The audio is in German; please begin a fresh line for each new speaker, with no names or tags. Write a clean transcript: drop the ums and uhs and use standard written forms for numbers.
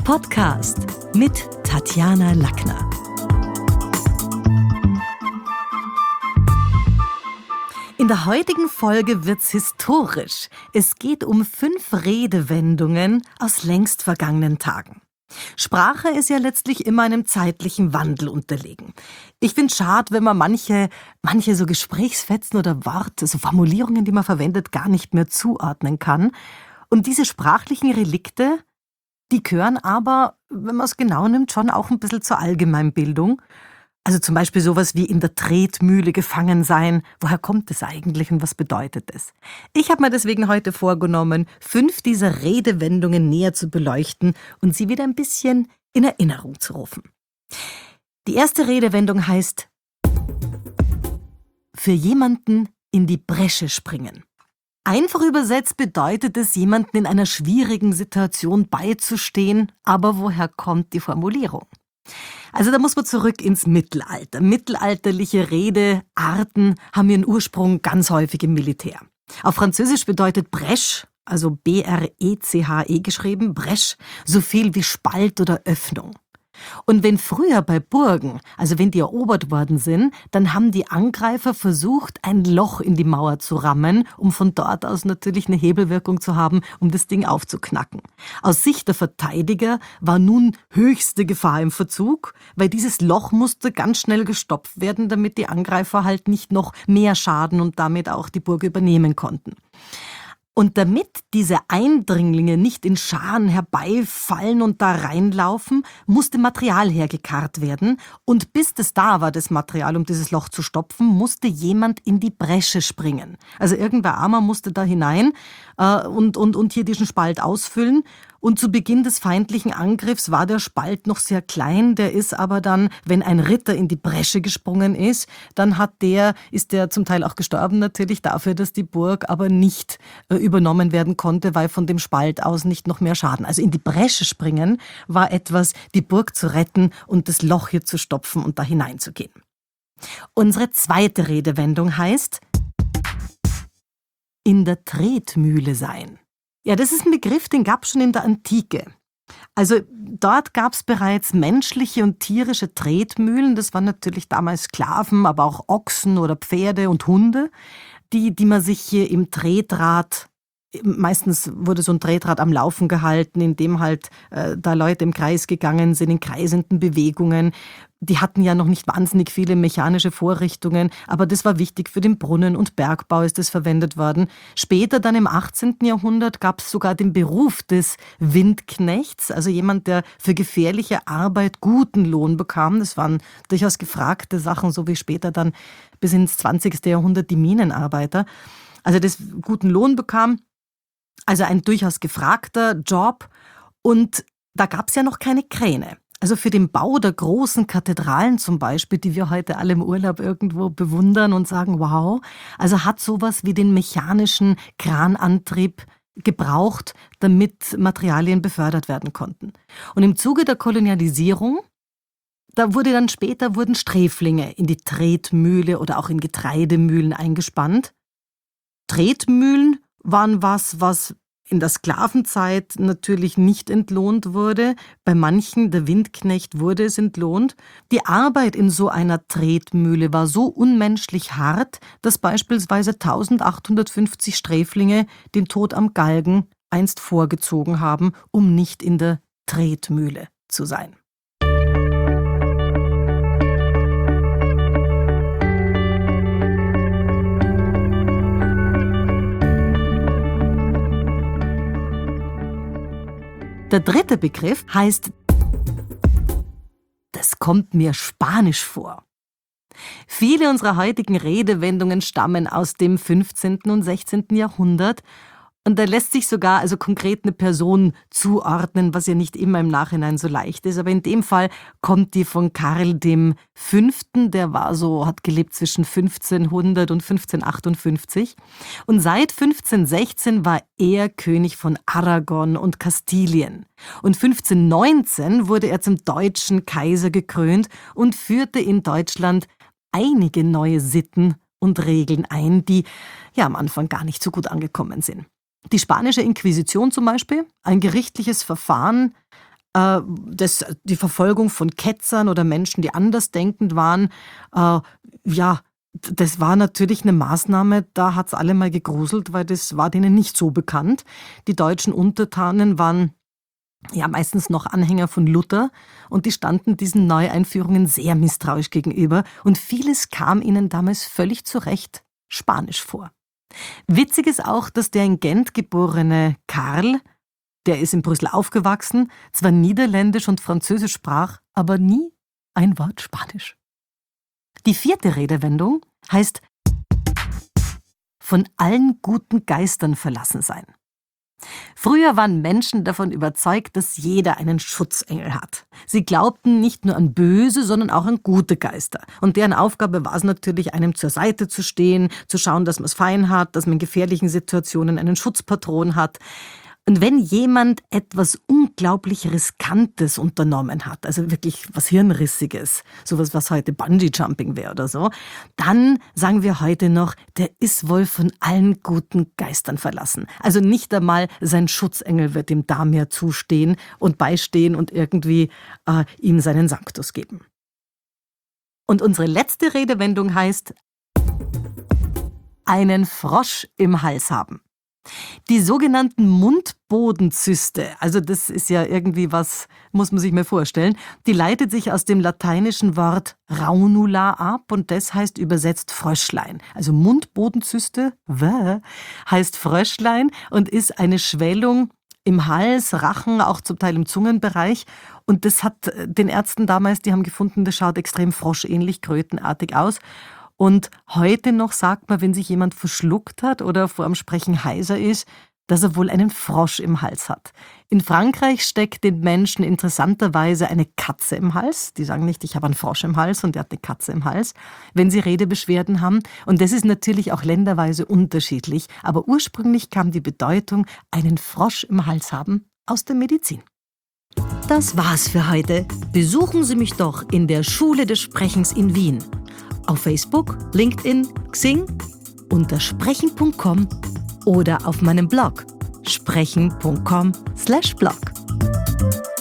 Podcast mit Tatjana Lackner. In der heutigen Folge wird's historisch. Es geht um 5 Redewendungen aus längst vergangenen Tagen. Sprache ist ja letztlich immer einem zeitlichen Wandel unterlegen. Ich finde es schade, wenn man manche so Gesprächsfetzen oder Worte, so Formulierungen, die man verwendet, gar nicht mehr zuordnen kann. Und diese sprachlichen Relikte, die gehören aber, wenn man es genau nimmt, schon auch ein bisschen zur Allgemeinbildung. Also zum Beispiel sowas wie in der Tretmühle gefangen sein. Woher kommt es eigentlich und was bedeutet es? Ich habe mir deswegen heute vorgenommen, 5 dieser Redewendungen näher zu beleuchten und sie wieder ein bisschen in Erinnerung zu rufen. Die erste Redewendung heißt für jemanden in die Bresche springen. Einfach übersetzt bedeutet es, jemanden in einer schwierigen Situation beizustehen, aber woher kommt die Formulierung? Also da muss man zurück ins Mittelalter. Mittelalterliche Redearten haben ihren Ursprung ganz häufig im Militär. Auf Französisch bedeutet Brèche, also B-R-E-C-H-E geschrieben, Brèche, so viel wie Spalt oder Öffnung. Und wenn früher bei Burgen, also wenn die erobert worden sind, dann haben die Angreifer versucht, ein Loch in die Mauer zu rammen, um von dort aus natürlich eine Hebelwirkung zu haben, um das Ding aufzuknacken. Aus Sicht der Verteidiger war nun höchste Gefahr im Verzug, weil dieses Loch musste ganz schnell gestopft werden, damit die Angreifer halt nicht noch mehr Schaden und damit auch die Burg übernehmen konnten. Und damit diese Eindringlinge nicht in Scharen herbeifallen und da reinlaufen, musste Material hergekarrt werden. Und bis das da war, das Material, um dieses Loch zu stopfen, musste jemand in die Bresche springen. Also irgendwer Armer musste da hinein und hier diesen Spalt ausfüllen. Und zu Beginn des feindlichen Angriffs war der Spalt noch sehr klein. Der ist aber dann, wenn ein Ritter in die Bresche gesprungen ist, dann ist der zum Teil auch gestorben natürlich dafür, dass die Burg aber nicht übernommen werden konnte, weil von dem Spalt aus nicht noch mehr Schaden. Also in die Bresche springen war etwas, die Burg zu retten und das Loch hier zu stopfen und da hineinzugehen. Unsere zweite Redewendung heißt in der Tretmühle sein. Ja, das ist ein Begriff, den gab es schon in der Antike. Also dort gab es bereits menschliche und tierische Tretmühlen. Das waren natürlich damals Sklaven, aber auch Ochsen oder Pferde und Hunde, die man sich hier im Tretrad, meistens wurde so ein Tretrad am Laufen gehalten, in dem halt da Leute im Kreis gegangen sind, in kreisenden Bewegungen. Die hatten ja noch nicht wahnsinnig viele mechanische Vorrichtungen, aber das war wichtig für den Brunnen- und Bergbau ist das verwendet worden. Später dann im 18. Jahrhundert gab es sogar den Beruf des Windknechts, also jemand, der für gefährliche Arbeit guten Lohn bekam. Das waren durchaus gefragte Sachen, so wie später dann bis ins 20. Jahrhundert die Minenarbeiter. Also das guten Lohn bekam, also ein durchaus gefragter Job und da gab es ja noch keine Kräne. Also für den Bau der großen Kathedralen zum Beispiel, die wir heute alle im Urlaub irgendwo bewundern und sagen, wow, also hat sowas wie den mechanischen Kranantrieb gebraucht, damit Materialien befördert werden konnten. Und im Zuge der Kolonialisierung, wurden Sträflinge in die Tretmühle oder auch in Getreidemühlen eingespannt. Tretmühlen waren was in der Sklavenzeit natürlich nicht entlohnt wurde. Bei manchen, der Windknecht, wurde es entlohnt. Die Arbeit in so einer Tretmühle war so unmenschlich hart, dass beispielsweise 1850 Sträflinge den Tod am Galgen einst vorgezogen haben, um nicht in der Tretmühle zu sein. Der dritte Begriff heißt, das kommt mir spanisch vor. Viele unserer heutigen Redewendungen stammen aus dem 15. und 16. Jahrhundert und da lässt sich sogar also konkret eine Person zuordnen, was ja nicht immer im Nachhinein so leicht ist. Aber in dem Fall kommt die von Karl V., der hat gelebt zwischen 1500 und 1558. Und seit 1516 war er König von Aragon und Kastilien. Und 1519 wurde er zum deutschen Kaiser gekrönt und führte in Deutschland einige neue Sitten und Regeln ein, die ja am Anfang gar nicht so gut angekommen sind. Die spanische Inquisition zum Beispiel, ein gerichtliches Verfahren, die Verfolgung von Ketzern oder Menschen, die andersdenkend waren, das war natürlich eine Maßnahme, da hat's alle mal gegruselt, weil das war denen nicht so bekannt. Die deutschen Untertanen waren ja meistens noch Anhänger von Luther und die standen diesen Neueinführungen sehr misstrauisch gegenüber und vieles kam ihnen damals völlig zu Recht spanisch vor. Witzig ist auch, dass der in Gent geborene Karl, der ist in Brüssel aufgewachsen, zwar Niederländisch und Französisch sprach, aber nie ein Wort Spanisch. Die 4. Redewendung heißt von allen guten Geistern verlassen sein. Früher waren Menschen davon überzeugt, dass jeder einen Schutzengel hat. Sie glaubten nicht nur an böse, sondern auch an gute Geister. Und deren Aufgabe war es natürlich, einem zur Seite zu stehen, zu schauen, dass man es fein hat, dass man in gefährlichen Situationen einen Schutzpatron hat. Und wenn jemand etwas unglaublich Riskantes unternommen hat, also wirklich was Hirnrissiges, sowas, was heute Bungee-Jumping wäre oder so, dann sagen wir heute noch, der ist wohl von allen guten Geistern verlassen. Also nicht einmal sein Schutzengel wird ihm da mehr zustehen und beistehen und irgendwie ihm seinen Sanctus geben. Und unsere letzte Redewendung heißt, einen Frosch im Hals haben. Die sogenannten Mundbodenzyste, also das ist ja irgendwie was, muss man sich mal vorstellen, die leitet sich aus dem lateinischen Wort raunula ab und das heißt übersetzt Fröschlein. Also Mundbodenzyste, heißt Fröschlein und ist eine Schwellung im Hals, Rachen, auch zum Teil im Zungenbereich. Und das hat den Ärzten damals, die haben gefunden, das schaut extrem froschähnlich, krötenartig aus. Und heute noch sagt man, wenn sich jemand verschluckt hat oder vor dem Sprechen heiser ist, dass er wohl einen Frosch im Hals hat. In Frankreich steckt den Menschen interessanterweise eine Katze im Hals. Die sagen nicht, ich habe einen Frosch im Hals und der hat eine Katze im Hals, wenn sie Redebeschwerden haben. Und das ist natürlich auch länderweise unterschiedlich. Aber ursprünglich kam die Bedeutung, einen Frosch im Hals haben, aus der Medizin. Das war's für heute. Besuchen Sie mich doch in der Schule des Sprechens in Wien. Auf Facebook, LinkedIn, Xing, unter sprechen.com oder auf meinem Blog sprechen.com/blog.